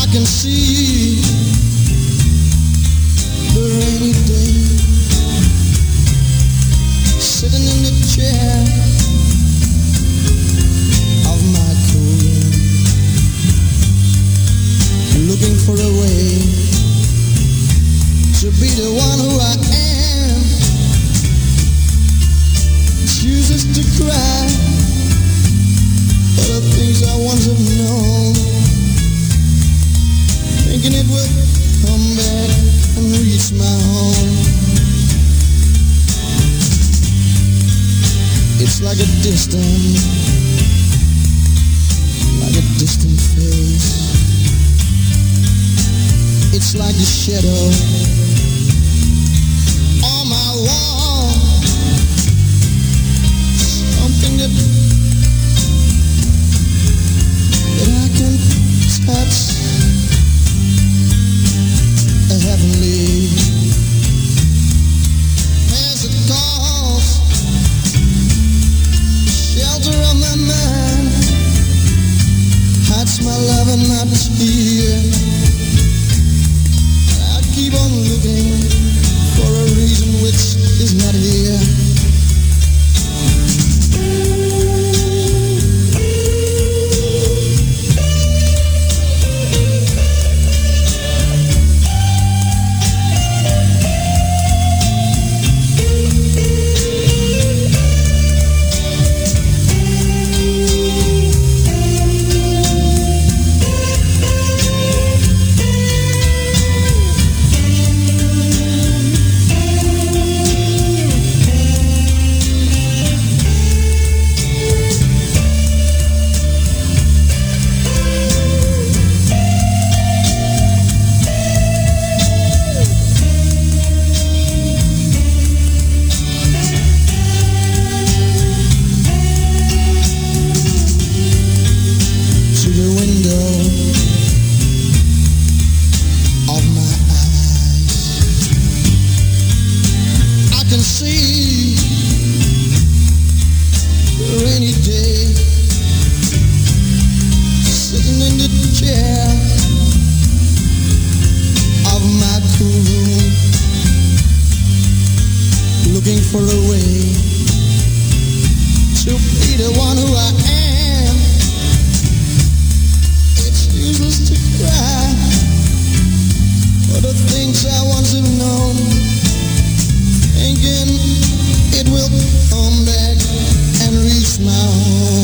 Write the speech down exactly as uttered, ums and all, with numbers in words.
can see the rainy day, sitting in the chair of my cool room, looking for a way to be the one who I am. Chooses to cry for the things I once have known, thinking it will come back and reach my home. It's like a distant, like a distant face. It's like a shadow on my wall, something that that I can touch. Heavenly, as it calls, shelter of my mind, hides my love and my tear. I keep on looking for a reason which is not here. For a way to be the one who I am. It's useless to cry for the things I once have known, thinking it will come back and reach my home.